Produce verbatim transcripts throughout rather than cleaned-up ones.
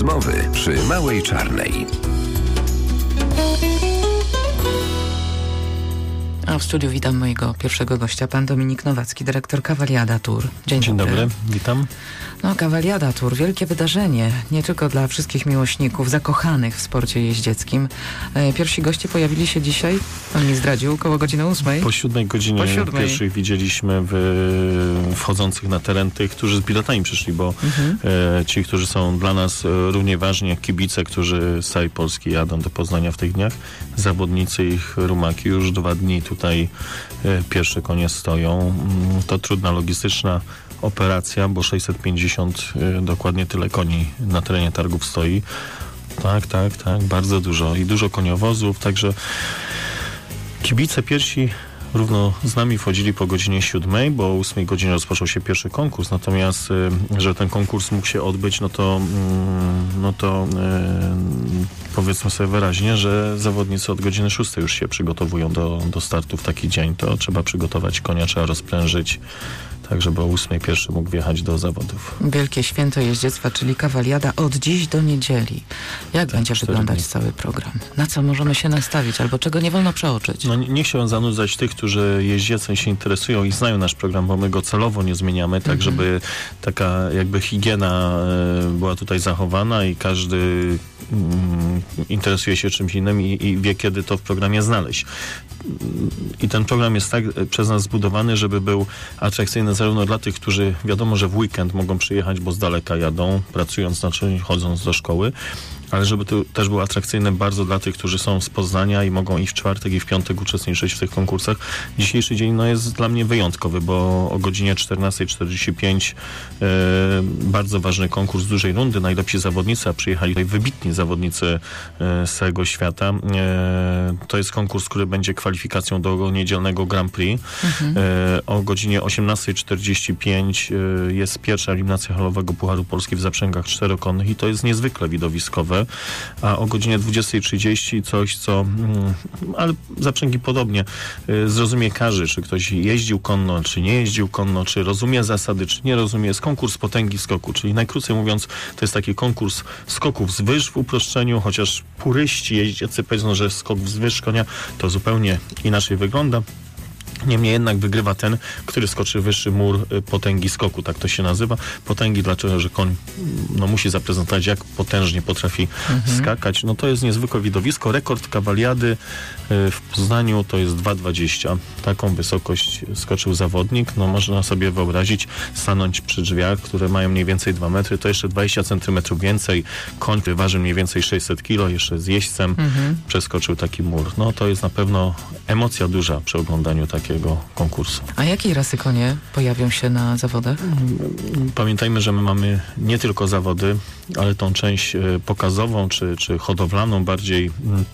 Rozmowy przy Małej Czarnej. A w studiu witam mojego pierwszego gościa, pan Dominik Nowacki, dyrektor Cavaliada Tour. Dzień, Dzień dobry. dobry, witam. No, Cavaliada Tour, wielkie wydarzenie, nie tylko dla wszystkich miłośników, zakochanych w sporcie jeździeckim. E, pierwsi goście pojawili się dzisiaj, pan mi zdradził, około godziny ósmej. Po siódmej godzinie po siódmej. pierwszych widzieliśmy w, wchodzących na teren tych, którzy z biletami przyszli, bo mhm. e, ci, którzy są dla nas e, równie ważni jak kibice, którzy z całej Polski jadą do Poznania w tych dniach, zawodnicy ich rumaki już dwa dni tutaj e, pierwsze konie stoją. To trudna logistyczna operacja, bo sześćset pięćdziesiąt y, dokładnie tyle koni na terenie targów stoi. Tak, tak, tak, bardzo dużo i dużo koniowozów, także kibice pierwsi równo z nami wchodzili po godzinie siódmej, bo o ósmej godzinie rozpoczął się pierwszy konkurs, natomiast y, że ten konkurs mógł się odbyć, no to y, no to y, powiedzmy sobie wyraźnie, że zawodnicy od godziny szóstej już się przygotowują do, do startu w taki dzień. To trzeba przygotować konia, trzeba rozprężyć, tak żeby o ósmej pierwszy mógł wjechać do zawodów. Wielkie święto jeździectwa, czyli Cavaliada od dziś do niedzieli. Jak tak, będzie wyglądać dni. cały program? Na co możemy się nastawić albo czego nie wolno przeoczyć? No nie, nie chciałem zanudzać tych, którzy jeździecem się interesują i znają nasz program, bo my go celowo nie zmieniamy, tak mhm. żeby taka jakby higiena y, była tutaj zachowana i każdy y, interesuje się czymś innym i, i wie, kiedy to w programie znaleźć. I ten program jest tak przez nas zbudowany, żeby był atrakcyjny zarówno dla tych, którzy wiadomo, że w weekend mogą przyjechać, bo z daleka jadą, pracując na czym, chodząc do szkoły, ale żeby to też było atrakcyjne bardzo dla tych, którzy są z Poznania i mogą i w czwartek, i w piątek uczestniczyć w tych konkursach. Dzisiejszy dzień no, jest dla mnie wyjątkowy, bo o godzinie czternasta czterdzieści pięć e, bardzo ważny konkurs dużej rundy, najlepsi zawodnicy, a przyjechali tutaj wybitni zawodnicy e, z całego świata. E, to jest konkurs, który będzie kwalifikacją do niedzielnego Grand Prix. Mhm. E, o godzinie osiemnasta czterdzieści pięć e, jest pierwsza eliminacja halowego Pucharu Polski w zaprzęgach czterokonnych i to jest niezwykle widowiskowe. A o godzinie dwudziesta trzydzieści coś, co, mm, ale zaprzęgi podobnie, y, zrozumie każdy, czy ktoś jeździł konno, czy nie jeździł konno, czy rozumie zasady, czy nie rozumie. Jest konkurs potęgi skoku, czyli najkrócej mówiąc, to jest taki konkurs skoków z wyż w uproszczeniu, chociaż puryści jeździeccy powiedzą, że skok wzwyż konia to zupełnie inaczej wygląda. Niemniej jednak wygrywa ten, który skoczy wyższy mur potęgi skoku, tak to się nazywa. Potęgi dlaczego, że koń no, musi zaprezentować, jak potężnie potrafi mhm. skakać. No to jest niezwykłe widowisko. Rekord Cavaliady w Poznaniu to jest dwa dwadzieścia. Taką wysokość skoczył zawodnik. No można sobie wyobrazić, stanąć przy drzwiach, które mają mniej więcej dwa metry, to jeszcze dwadzieścia centymetrów więcej. Koń, który waży mniej więcej sześćset kilo, jeszcze z jeźdźcem mhm. przeskoczył taki mur. No to jest na pewno emocja duża przy oglądaniu takiego konkursu. A jakiej rasy konie pojawią się na zawodach? Pamiętajmy, że my mamy nie tylko zawody, ale tą część pokazową czy, czy hodowlaną bardziej.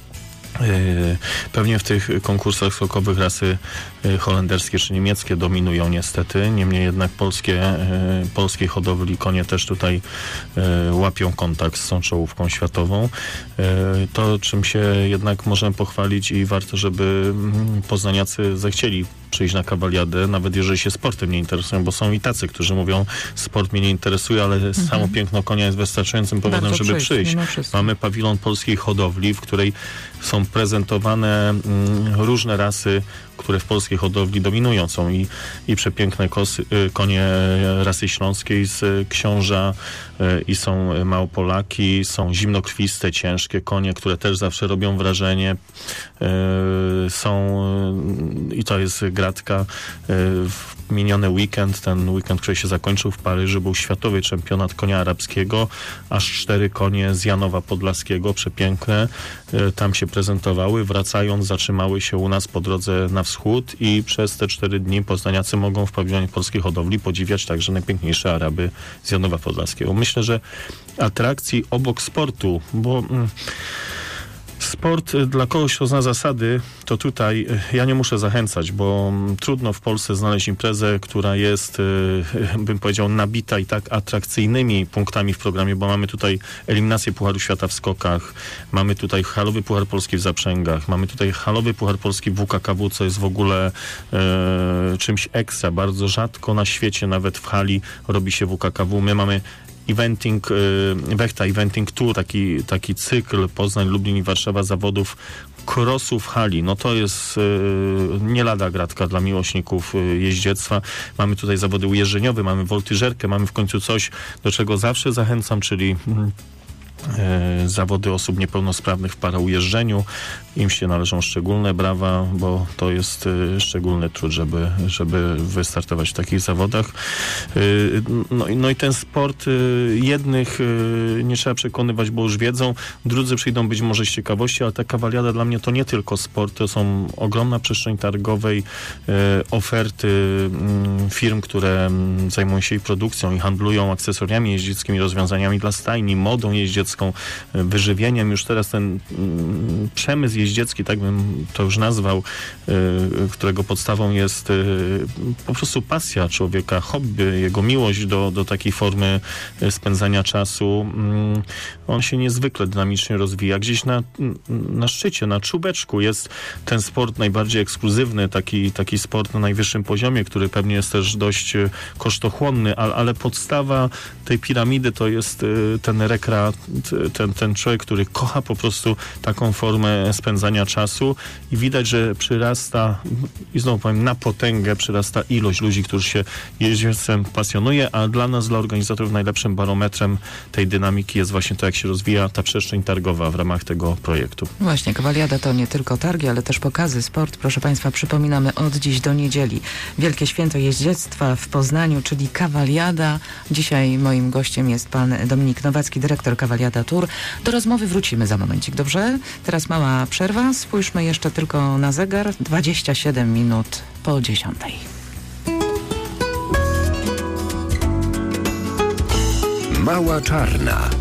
Pewnie w tych konkursach skokowych rasy holenderskie czy niemieckie dominują niestety, niemniej jednak polskie, polskiej hodowli konie też tutaj łapią kontakt z tą czołówką światową. To, czym się jednak możemy pochwalić i warto, żeby poznaniacy zechcieli przyjść na Cavaliadę, nawet jeżeli się sportem nie interesują, bo są i tacy, którzy mówią, sport mnie nie interesuje, ale mhm. samo piękno konia jest wystarczającym powodem, Warto żeby przyjść. przyjść. Mamy pawilon polskiej hodowli, w której są prezentowane mm, różne rasy, które w polskiej hodowli dominują. Są i, i przepiękne kosy, y, konie rasy śląskiej z y, Książa y, i są Małopolaki, są zimnokrwiste, ciężkie konie, które też zawsze robią wrażenie. Y, są y, i to jest gratka. Y, w miniony weekend, ten weekend, który się zakończył w Paryżu, był światowy czempionat konia arabskiego. Aż cztery konie z Janowa Podlaskiego, przepiękne, y, tam się prezentowały. Wracając, zatrzymały się u nas po drodze na wschód i przez te cztery dni poznaniacy mogą w pawilonie polskiej hodowli podziwiać także najpiękniejsze Araby z Janowa Podlaskiego. Myślę, że atrakcji obok sportu, bo mm, sport dla kogoś, kto zna zasady, to tutaj ja nie muszę zachęcać, bo trudno w Polsce znaleźć imprezę, która jest, bym powiedział, nabita i tak atrakcyjnymi punktami w programie, bo mamy tutaj eliminację Pucharu Świata w skokach, mamy tutaj halowy Puchar Polski w zaprzęgach, mamy tutaj halowy Puchar Polski w W K K W, co jest w ogóle e, czymś ekstra. Bardzo rzadko na świecie, nawet w hali, robi się W K K W. My mamy eventing, Wechta Eventing Tour, taki, taki cykl Poznań, Lublin i Warszawa zawodów crossów hali. No to jest y, nie lada gratka dla miłośników y, jeździectwa. Mamy tutaj zawody ujeżdżeniowe, mamy woltyżerkę, mamy w końcu coś, do czego zawsze zachęcam, czyli y, zawody osób niepełnosprawnych w paraujeżdżeniu. Im się należą szczególne brawa, bo to jest y, szczególny trud, żeby, żeby wystartować w takich zawodach. Y, no, no i ten sport y, jednych y, nie trzeba przekonywać, bo już wiedzą, drudzy przyjdą być może z ciekawości, ale ta kawaliada dla mnie to nie tylko sport, to są ogromna przestrzeń targowej, y, oferty y, firm, które y, zajmują się i produkcją, i handlują akcesoriami jeździeckimi, rozwiązaniami dla stajni, modą jeździecką, y, wyżywieniem. Już teraz ten y, przemysł jeździecki, tak bym to już nazwał, y, którego podstawą jest y, po prostu pasja człowieka, hobby, jego miłość do, do takiej formy y, spędzania czasu. Y, on się niezwykle dynamicznie rozwija. Gdzieś na, na szczycie, na czubeczku jest ten sport najbardziej ekskluzywny, taki, taki sport na najwyższym poziomie, który pewnie jest też dość y, kosztochłonny, ale, ale podstawa tej piramidy to jest y, ten rekreat, ten, ten człowiek, który kocha po prostu taką formę spędzania czasu i widać, że przyrasta, i znowu powiem, na potęgę przyrasta ilość ludzi, którzy się jeździectwem pasjonuje, a dla nas, dla organizatorów, najlepszym barometrem tej dynamiki jest właśnie to, jak się rozwija ta przestrzeń targowa w ramach tego projektu. Właśnie, kawaliada to nie tylko targi, ale też pokazy, sport. Proszę Państwa, przypominamy od dziś do niedzieli Wielkie Święto Jeździectwa w Poznaniu, czyli kawaliada. Dzisiaj moim gościem jest pan Dominik Nowacki, dyrektor Kawaliada Tour. Do rozmowy wrócimy za momencik, dobrze? Teraz mała przerwa. Spójrzmy jeszcze tylko na zegar. dwadzieścia siedem minut po dziesiątej. Mała Czarna.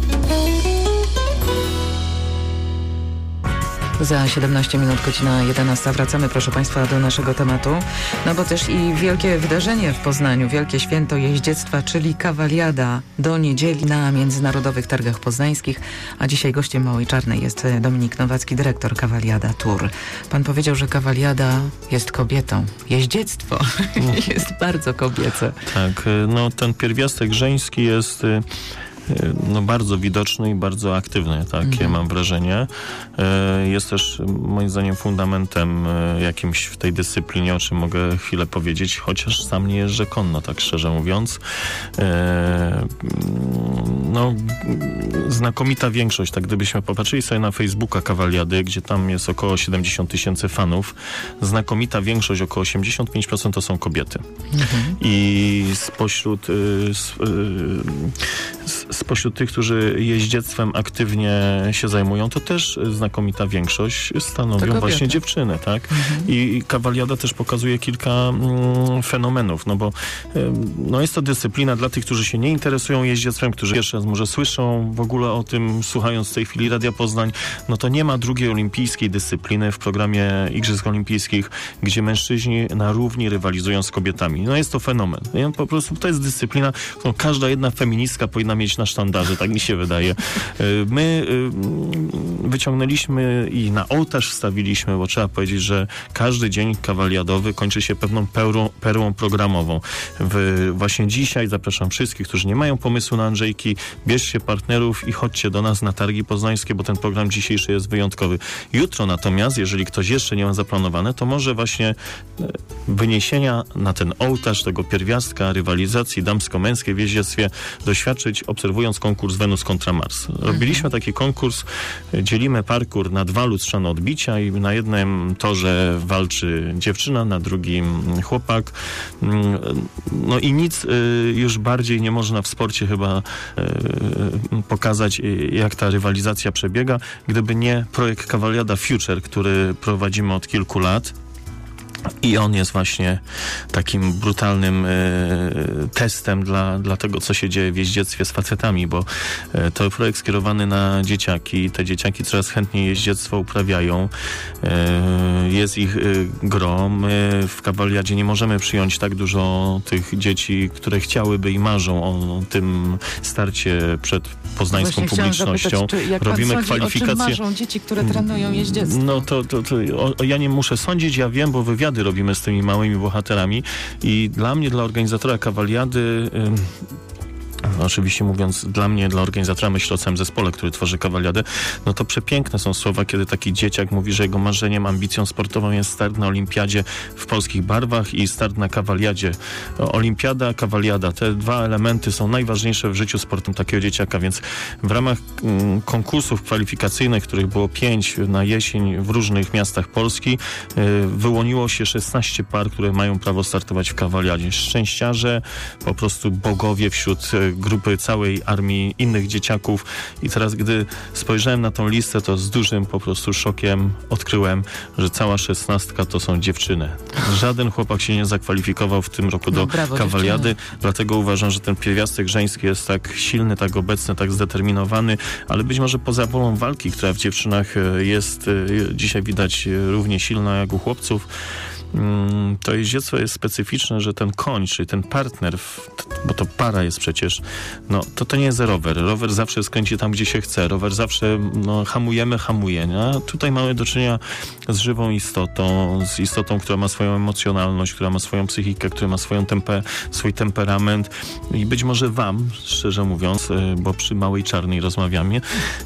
Za siedemnaście minut, godzina jedenasta. Wracamy, proszę Państwa, do naszego tematu. No bo też i wielkie wydarzenie w Poznaniu, Wielkie Święto Jeździectwa, czyli kawaliada do niedzieli na Międzynarodowych Targach Poznańskich. A dzisiaj gościem Małej Czarnej jest Dominik Nowacki, dyrektor Kawaliada Tour. Pan powiedział, że kawaliada jest kobietą. Jeździectwo jest bardzo kobiece. Tak, no ten pierwiastek żeński jest no, bardzo widoczny i bardzo aktywny, takie mhm. mam wrażenie. Jest też moim zdaniem fundamentem jakimś w tej dyscyplinie, o czym mogę chwilę powiedzieć, chociaż sam nie jeżdżę konno, tak szczerze mówiąc. No, znakomita większość, tak gdybyśmy popatrzyli sobie na Facebooka Kawaliady, gdzie tam jest około siedemdziesiąt tysięcy fanów, znakomita większość, około osiemdziesiąt pięć procent to są kobiety. Mhm. I spośród spośród tych, którzy jeździectwem aktywnie się zajmują, to też znakomita większość stanowią właśnie dziewczyny, tak? Mhm. I kawaliada też pokazuje kilka mm, fenomenów, no bo y, no jest to dyscyplina dla tych, którzy się nie interesują jeździectwem, którzy pierwszy raz może słyszą w ogóle o tym, słuchając w tej chwili Radia Poznań, no to nie ma drugiej olimpijskiej dyscypliny w programie Igrzysk Olimpijskich, gdzie mężczyźni na równi rywalizują z kobietami. No jest to fenomen. No, po prostu to jest dyscyplina, którą każda jedna feministka powinna mieć na sztandarze, tak mi się wydaje. My wyciągnęliśmy i na ołtarz wstawiliśmy, bo trzeba powiedzieć, że każdy dzień kawaliadowy kończy się pewną perłą, perłą programową. W, właśnie dzisiaj zapraszam wszystkich, którzy nie mają pomysłu na Andrzejki, bierzcie partnerów i chodźcie do nas na targi poznańskie, bo ten program dzisiejszy jest wyjątkowy. Jutro natomiast, jeżeli ktoś jeszcze nie ma zaplanowane, to może właśnie wyniesienia na ten ołtarz tego pierwiastka rywalizacji damsko-męskiej w jeździectwie doświadczyć, obserwując konkurs Wenus kontra Mars. Robiliśmy taki konkurs, dzielimy parkour na dwa lustrzane odbicia i na jednym torze walczy dziewczyna, na drugim chłopak. No i nic już bardziej nie można w sporcie chyba pokazać, jak ta rywalizacja przebiega, gdyby nie projekt Kawaliada Future, który prowadzimy od kilku lat. I on jest właśnie takim brutalnym y, testem dla, dla tego, co się dzieje w jeździectwie z facetami, bo y, to projekt skierowany na dzieciaki. Te dzieciaki coraz chętniej jeździectwo uprawiają. Y, jest ich y, gro. My w Kawaliadzie nie możemy przyjąć tak dużo tych dzieci, które chciałyby i marzą o tym starcie przed poznańską Właśnie publicznością. Zapytać, czy jak Robimy pan sądzi, kwalifikacje. O czym marzą dzieci, które trenują jeździectwo? No to, to, to o, ja nie muszę sądzić, ja wiem, bo wywiady robimy z tymi małymi bohaterami i dla mnie, dla organizatora Kawaliady oczywiście mówiąc dla mnie, dla organizatora, myślę o całym zespole, który tworzy kawaliadę, no to przepiękne są słowa, kiedy taki dzieciak mówi, że jego marzeniem, ambicją sportową jest start na olimpiadzie w polskich barwach i start na kawaliadzie. Olimpiada, kawaliada, te dwa elementy są najważniejsze w życiu sportowym takiego dzieciaka, więc w ramach mm, konkursów kwalifikacyjnych, których było pięć na jesień w różnych miastach Polski, y, wyłoniło się szesnaście par, które mają prawo startować w kawaliadzie. Szczęściarze, po prostu bogowie wśród y, grupy całej armii innych dzieciaków i teraz, gdy spojrzałem na tą listę, to z dużym po prostu szokiem odkryłem, że cała szesnastka to są dziewczyny. Żaden chłopak się nie zakwalifikował w tym roku do no, brawo, kawaliady, dziewczyny. Dlatego uważam, że ten pierwiastek żeński jest tak silny, tak obecny, tak zdeterminowany, ale być może poza wolą walki, która w dziewczynach jest dzisiaj widać równie silna jak u chłopców, to jeździectwo jest specyficzne, że ten koń, czyli ten partner, bo to para jest przecież, no to to nie jest rower. Rower zawsze skręci tam, gdzie się chce. Rower zawsze, no hamujemy, hamuje. Nie? A tutaj mamy do czynienia z żywą istotą, z istotą, która ma swoją emocjonalność, która ma swoją psychikę, która ma swoją tempe, swój temperament i być może wam, szczerze mówiąc, bo przy Małej Czarnej rozmawiamy,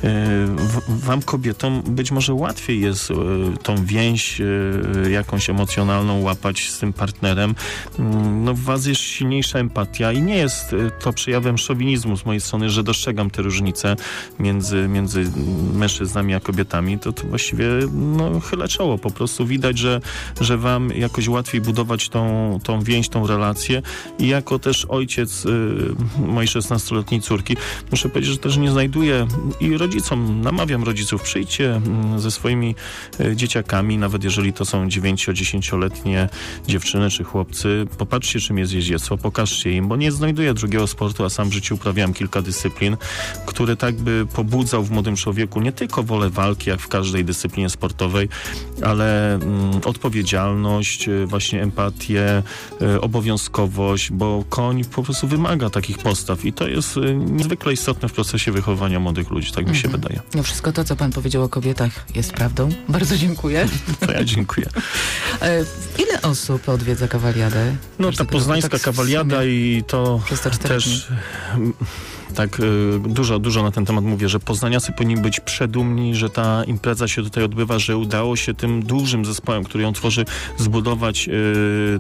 wam kobietom być może łatwiej jest tą więź jakąś emocjonalną łapać z tym partnerem. No w was jest silniejsza empatia i nie jest to przejawem szowinizmu z mojej strony, że dostrzegam te różnice między, między mężczyznami a kobietami. To, to właściwie no, chylę czoło. Po prostu widać, że, że wam jakoś łatwiej budować tą, tą więź, tą relację i jako też ojciec y, mojej szesnastoletniej córki muszę powiedzieć, że też nie znajduję i rodzicom, namawiam rodziców, przyjdźcie y, ze swoimi y, dzieciakami, nawet jeżeli to są dziewięcio-dziesięcioletnie dziewczyny czy chłopcy, popatrzcie, czym jest jeździectwo, pokażcie im, bo nie znajduję drugiego sportu, a sam w życiu uprawiałem kilka dyscyplin, który tak by pobudzał w młodym człowieku nie tylko wolę walki, jak w każdej dyscyplinie sportowej, ale mm, odpowiedzialność, właśnie empatię, y, obowiązkowość, bo koń po prostu wymaga takich postaw i to jest y, niezwykle istotne w procesie wychowania młodych ludzi, tak mi się mhm. wydaje. No wszystko to, co pan powiedział o kobietach, jest prawdą. Bardzo dziękuję. To ja dziękuję. Ile osób odwiedza kawaliadę? No ta poznańska tak kawaliada i to też tak y, dużo, dużo na ten temat mówię, że poznaniacy powinni być przedumni, że ta impreza się tutaj odbywa, że udało się tym dużym zespołem, który ją tworzy, zbudować y, y,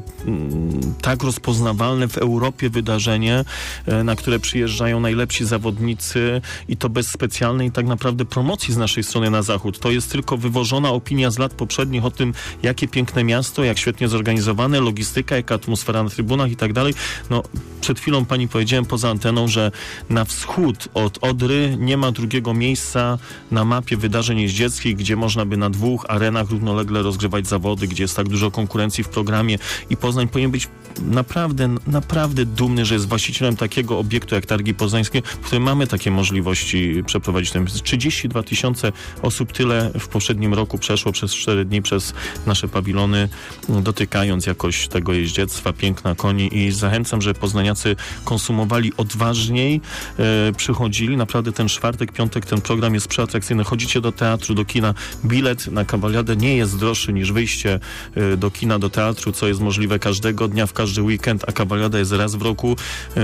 tak rozpoznawalne w Europie wydarzenie, y, na które przyjeżdżają najlepsi zawodnicy i to bez specjalnej tak naprawdę promocji z naszej strony na zachód. To jest tylko wywożona opinia z lat poprzednich o tym, jakie piękne miasto, jak świetnie zorganizowane, logistyka, jaka atmosfera na trybunach i tak dalej. No, przed chwilą pani powiedziałem poza anteną, że na wschód od Odry nie ma drugiego miejsca na mapie wydarzeń jeździeckich, gdzie można by na dwóch arenach równolegle rozgrywać zawody, gdzie jest tak dużo konkurencji w programie i Poznań powinien być naprawdę, naprawdę dumny, że jest właścicielem takiego obiektu jak Targi Poznańskie, w którym mamy takie możliwości przeprowadzić. trzydzieści dwa tysiące osób, tyle w poprzednim roku przeszło przez cztery dni przez nasze pawilony, dotykając jakoś tego jeździectwa, piękna koni i zachęcam, że poznaniacy konsumowali odważniej, e, przychodzili. Naprawdę ten czwartek, piątek ten program jest przeatrakcyjny. Chodzicie do teatru, do kina. Bilet na kawaliadę nie jest droższy niż wyjście e, do kina, do teatru, co jest możliwe każdego dnia, w każdy weekend, a kawaliada jest raz w roku.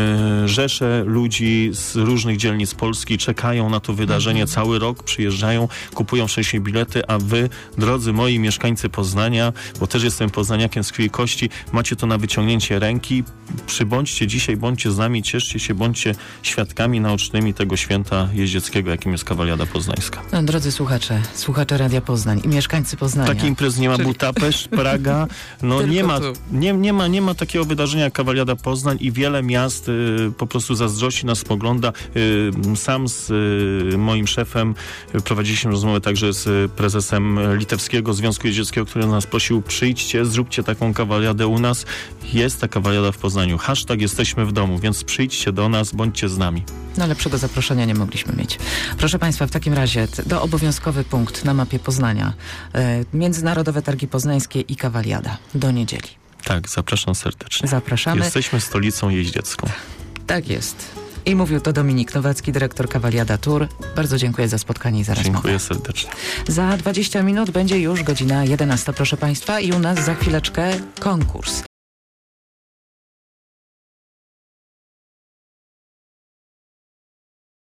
E, rzesze ludzi z różnych dzielnic Polski czekają na to wydarzenie mhm. cały rok, przyjeżdżają, kupują wcześniej bilety, a wy, drodzy moi mieszkańcy Poznania, bo też jestem poznaniakiem z krwi i kości, macie to na wyciągnięcie ręki. Przybądźcie dzisiaj, bądźcie z nami, cieszcie się, bądźcie świadkami naocznymi tego święta jeździeckiego, jakim jest kawaliada poznańska. No, drodzy słuchacze, słuchacze Radia Poznań i mieszkańcy Poznania. Taki imprez nie ma. Czyli... Budapeszt, Praga, no nie ma, nie, nie, ma, nie ma takiego wydarzenia jak kawaliada Poznań i wiele miast y, po prostu zazdrości nas spogląda. Y, sam z y, moim szefem y, prowadziliśmy rozmowę także z prezesem Litewskiego Związku Jeździeckiego, który nas prosił, przyjdźcie, zróbcie taką kawaliadę u nas. Jest ta kawaliada w Poznaniu. Hashtag jesteśmy w domu, więc przyjdźcie do nas, bądźcie z nami. No lepszego zaproszenia nie mogliśmy mieć. Proszę Państwa, w takim razie do obowiązkowy punkt na mapie Poznania. E, Międzynarodowe Targi Poznańskie i kawaliada do niedzieli. Tak, zapraszam serdecznie. Zapraszamy. Jesteśmy stolicą jeździecką. Tak jest. I mówił to Dominik Nowacki, dyrektor Kawaliada Tour. Bardzo dziękuję za spotkanie i za rozmowę. Dziękuję serdecznie. Za dwadzieścia minut będzie już godzina jedenasta, proszę Państwa, i u nas za chwileczkę konkurs.